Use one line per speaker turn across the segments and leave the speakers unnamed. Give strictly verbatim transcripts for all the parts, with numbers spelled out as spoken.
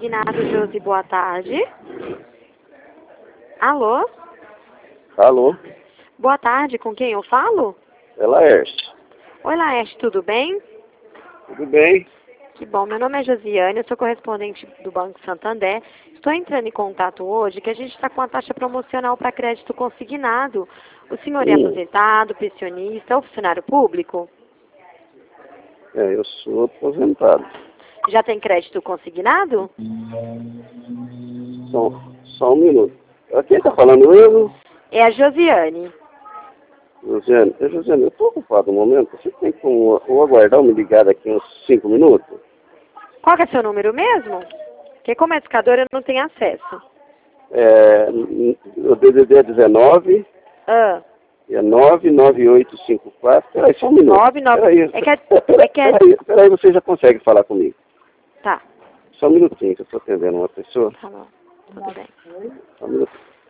Consignado, Josi, boa tarde. Alô?
Alô?
Boa tarde, com quem eu falo?
É Laércio.
Oi, Laércio, tudo bem?
Tudo bem?
Que bom, meu nome é Josiane, eu sou correspondente do Banco Santander. Estou entrando em contato hoje que a gente está com a taxa promocional para crédito consignado. O senhor é
Hum.
aposentado, pensionista ou funcionário público?
É, eu sou aposentado.
Já tem crédito consignado?
Só, só um minuto. Quem está falando mesmo?
É a Josiane.
Josiane, é, Josiane, eu estou ocupado no momento. Você tem como ou aguardar ou me ligar daqui uns cinco minutos?
Qual que é seu número mesmo? Porque como é educadora eu não tenho acesso.
É, o D D D é dezenove,
Ah,
é nove nove oito cinco quatro. Peraí, só um minuto.
nove, nove...
Peraí,
É que é...
peraí,
É que é...
peraí, peraí, você já consegue falar comigo.
Tá,
Só um minutinho que eu estou atendendo uma pessoa.
tá bom. Tudo bem.
Só um minuto.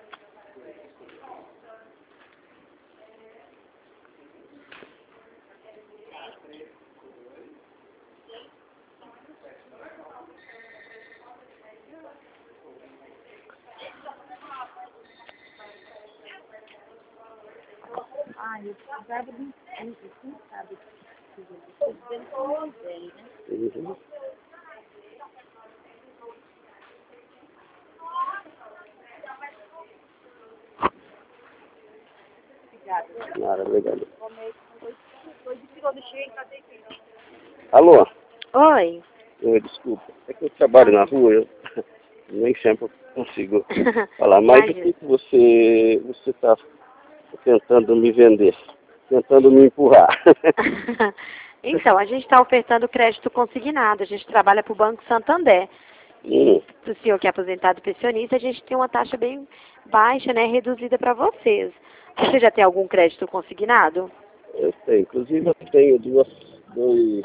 Ah, eu precisava de um assim, sabe?
Uhum. Nada, obrigado. Alô?
Oi.
Oi, desculpa. É que eu trabalho na rua, eu nem sempre consigo falar. Mas o
Imagina.
que que você você está tentando me vender? Tentando me empurrar?
Então, a gente está ofertando crédito consignado. A gente trabalha para o Banco Santander. E
Hum,
para o senhor que é aposentado e pensionista, a gente tem uma taxa bem baixa, né? Reduzida para vocês. Você já tem algum crédito consignado?
eu tenho. Inclusive, eu tenho duas, dois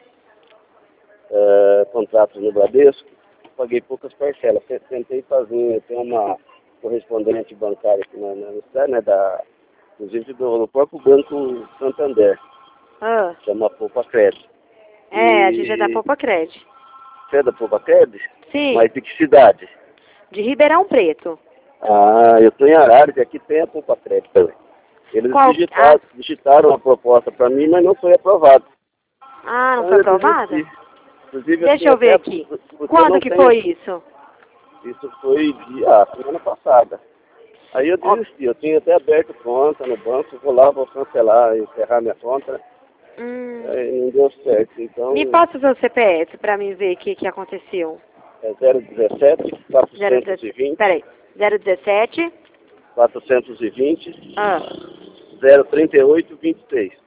eh, contratos no Bradesco. Paguei poucas parcelas. Te- Tentei fazer, eu tenho uma correspondente bancária aqui na, na cidade, né, da, inclusive do, do próprio Banco Santander,
Ah,
chama Poupa Crédito.
é, a gente é da
E
Poupa Crédito.
você é da Poupa Crédito?
Sim,
Mas de que cidade?
de Ribeirão Preto.
Ah, eu estou em Araras, e aqui tem a Poupa Crédito também. Eles
Qual? Ah,
digitaram, digitaram a proposta para mim, mas não foi aprovado.
ah, não
Então
foi
eu
aprovada?
desisti. Inclusive eu
Deixa
tenho
eu ver
até,
aqui.
porque eu
Quando
não
que
tenho,
foi isso?
isso foi de, ah, semana passada. Aí eu
Ó,
desisti, eu tinha até aberto conta no banco, vou lá, vou cancelar, encerrar minha conta,
hum,
aí não deu certo. Então
me passa o seu C P F para mim ver o que, que aconteceu.
é zero um sete,
Zero
quatrocentos e
dezessete.
vinte,
Peraí. Zero dezessete.
quatrocentos e vinte,
Ah,
zero trinta e oito, vinte e seis.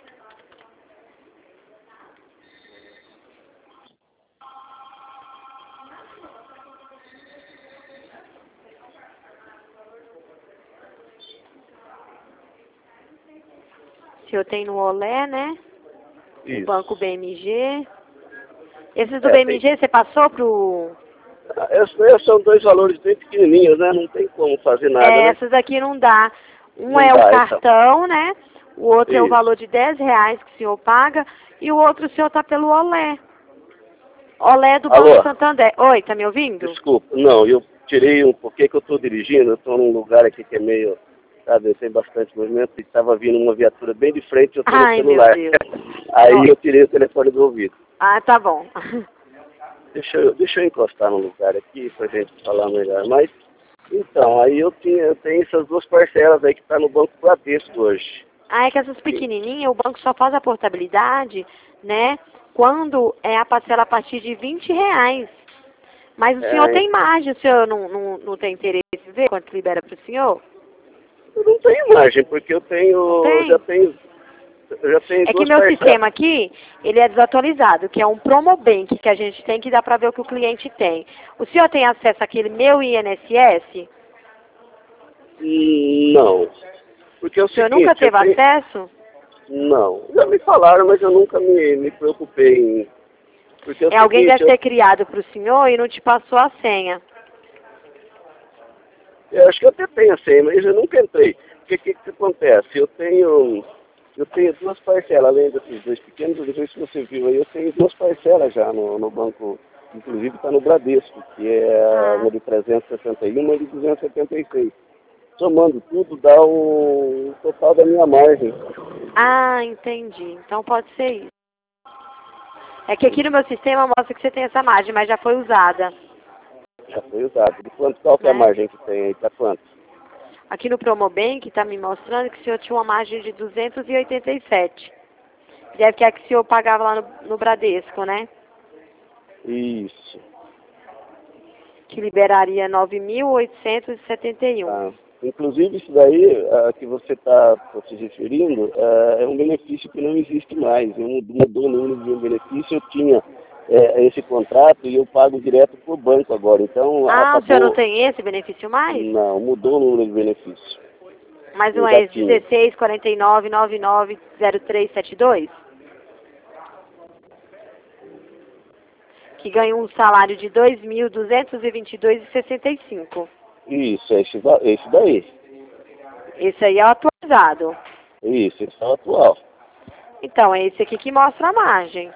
se eu tenho no Olé, né? O
Isso.
Banco B M G. Esses do
É, tem.
B M G você passou pro...
Esses esses são dois valores bem pequenininhos, né? Não tem como fazer nada,
É,
né?
essas aqui não dá. Um
Não
é o
dá, então.
cartão, né? O outro é o
Isso.
valor de dez reais que o senhor paga. E o outro o senhor tá pelo Olé. Olé do Banco
Alô?
Santander. Oi, tá me ouvindo?
Desculpa. Não, eu tirei um... Por que que eu estou dirigindo? Eu estou num lugar aqui que é meio... Sabe, tem bastante movimento. E estava vindo uma viatura bem de frente e eu estou no
Ai, meu
celular.
Deus.
Aí
Ó,
eu tirei o telefone do ouvido.
ah, tá bom.
Deixa eu, deixa eu encostar no lugar aqui pra gente falar melhor. Mas, então, aí eu, tinha, eu tenho essas duas parcelas aí que tá no Banco Bradesco hoje.
Ah, é que essas pequenininhas, o banco só faz a portabilidade, né? Quando é a parcela a partir de vinte reais. Mas o senhor
É,
tem margem, o senhor não, não, não tem interesse em ver quanto libera para o senhor?
eu não tenho margem, porque eu
Não
tenho, já
tem?
tenho, eu já tenho
É que
duas
meu
parcelas.
sistema aqui, ele é desatualizado, que é um Promobank que a gente tem que dá para ver o que o cliente tem. O senhor tem acesso àquele meu I N S S?
Hum, Não, porque é o
O senhor nunca
seguinte, eu
teve
tenho,
acesso?
não, já me falaram, mas eu nunca me, me preocupei em, porque é o
É, alguém
seguinte,
deve
eu,
ter criado para o senhor e não te passou a senha.
eu acho que eu até tenho a senha, mas eu nunca entrei. Porque o que, que acontece? Eu tenho, eu tenho duas parcelas, além desses dois pequenos, eu não sei se você viu aí, eu tenho duas parcelas já no, no banco, inclusive está no Bradesco, que é
Ah.
uma de trezentos e sessenta e um e uma de duzentos e setenta e seis. Somando tudo dá o total da minha margem.
Ah, entendi. Então pode ser isso. É que aqui no meu sistema mostra que você tem essa margem, mas já foi usada.
Já foi usado. De quanto, qual que é a
Né?
margem que tem aí? Para quanto?
Aqui no Promobank está me mostrando que o senhor tinha uma margem de duzentos e oitenta e sete. Deve que é a que o senhor pagava lá no, no Bradesco, né?
Isso.
Que liberaria nove mil oitocentos e setenta e um.
Tá. Inclusive, isso daí a que você está se referindo é, é um benefício que não existe mais. Eu mudou o número de um benefício, eu tinha é, esse contrato e eu pago direto por banco agora. Então,
Ah,
acabou...
o senhor não tem esse benefício mais?
Não, mudou o número de benefício.
Mas não
Eu
é
já
esse
tinha.
dezesseis, quarenta e nove, noventa e nove, zero três setenta e dois? Que ganha um salário de dois mil duzentos e vinte e dois reais e sessenta e cinco.
Isso, é esse, da- esse daí.
Esse aí é o atualizado.
Isso, esse é o atual.
Então, é esse aqui que mostra a margem.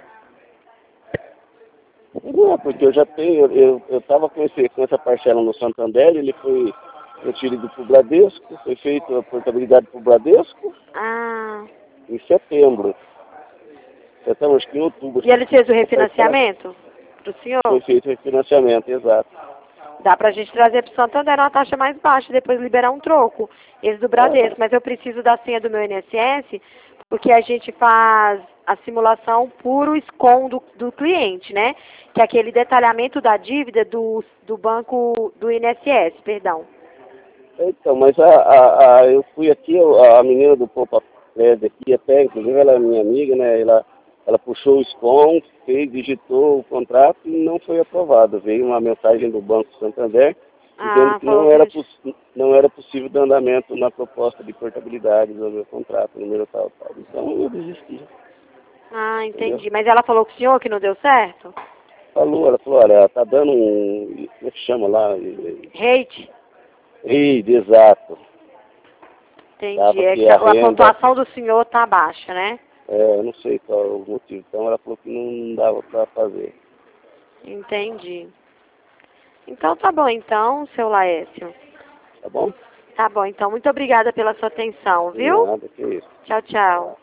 Não, porque eu já tenho, eu eu estava com, esse- com essa parcela no Santander, ele foi transferido para o Bradesco, foi feita a portabilidade para o Bradesco
Ah.
em setembro. Setembro, acho que em outubro.
E ele fez o
A parcela
refinanciamento pro
Foi
senhor?
feito o refinanciamento, exato.
Dá pra gente trazer pro Santander uma taxa mais baixa e depois liberar um troco. Esse do Bradesco. Mas eu preciso da senha do meu I N S S, porque a gente faz a simulação puro SCOM do, do cliente, né? Que é aquele detalhamento da dívida do, do banco, do I N S S, perdão.
Então, mas a, a, a- eu fui aqui, a, a menina do Poupa Prédio aqui até, inclusive ela é minha amiga, né? Ela, ela puxou o SCOM, fez, digitou o contrato e não foi aprovado. Veio uma mensagem do Banco Santander dizendo
Ah,
que
falou
não
que...
era, poss- não era possível dar andamento na proposta de portabilidade do meu contrato, número tal, tal. Então eu desisti,
Ah,
entendeu?
entendi. Mas ela falou com o senhor que não deu certo?
Falou, ela falou, olha, tá dando um, como é que chama lá?
Hate?
Ei, exato.
Entendi.
Dava
É
que
que a,
a
a
renda,
pontuação do senhor tá baixa, né?
é, eu não sei qual é o motivo. Então ela falou que não dava para fazer.
Entendi. Então tá bom, então, seu Laércio.
Tá bom?
Tá bom, então. Muito obrigada pela sua atenção, viu?
Nada, que isso.
Tchau, tchau.